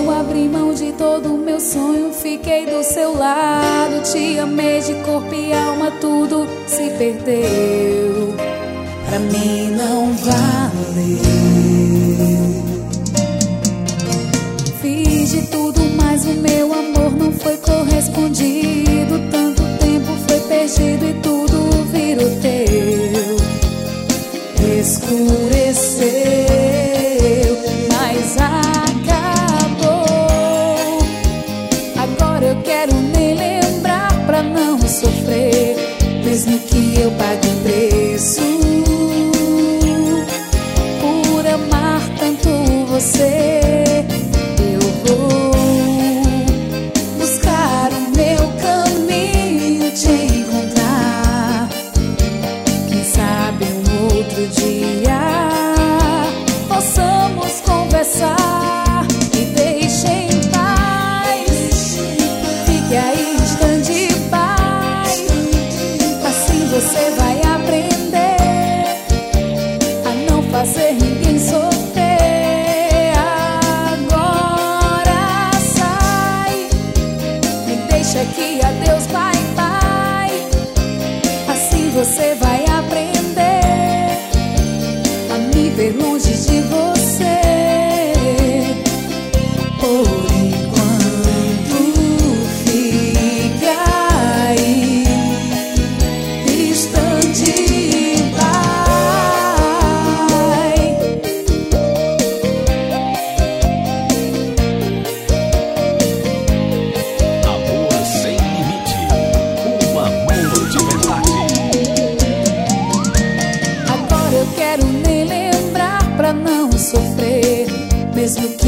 Eu abri mão de todo o meu sonho, fiquei do seu lado. Te amei de corpo e alma, tudo se perdeu. Pra mim não valeu. Fiz de tudo, mas o meu amor não foi correspondido. Tanto tempo foi perdido e tudo virou teu. Escureceu, mas acabou. Agora eu quero nem lembrar pra não sofrer, mesmo que eu pague o preço por amar tanto você. Eu vou buscar o meu caminho, te encontrar. Quem sabe um outro dia possamos conversar. Me deixe em paz, fique aí em stand-by. Assim você vai aprender a não fazer ninguém sofrer. Agora sai, me deixa aqui, adeus, bye bye. Assim você vai aprender a me ver longe de você. Por enquanto fica aí, stand-by. Amor sem limite, um amor de verdade. Agora eu quero nem lembrar pra não sofrer, mesmo que